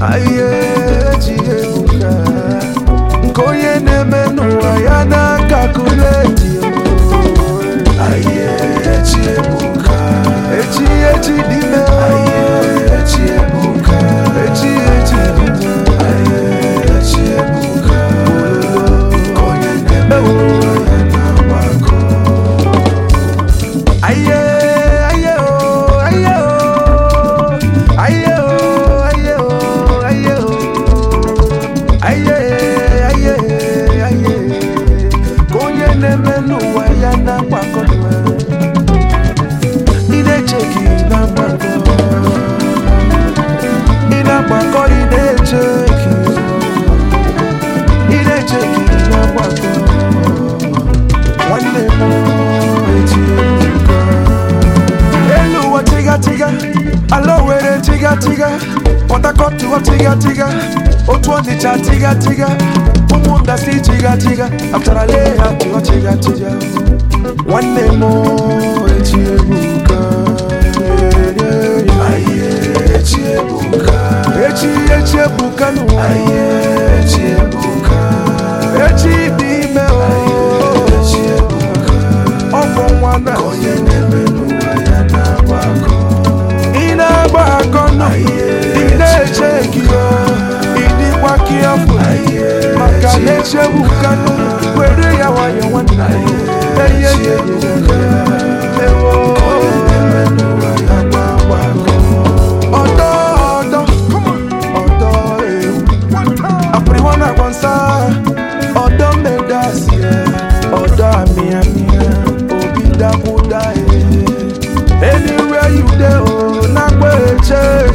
Aye, Chiebuka. Nkoye nemenu ayana calculate. Aye, Chiebuka. Echi dime. Aye, Chiebuka. Echi dime. Aye, Chiebuka. Nkoye nemenu ayana wako. Aye. Tiga, Potakotu tiga, Otwani tiga, Umunda si tiga, after I lay out to tiga. One day more, Chiebuka. Aye, Chiebuka. Chiebuka, no. Aye, Chiebuka. Dime, oh, Chiebuka. Oh, from one Chiebuka no, where you are, you want anywhere you go, not where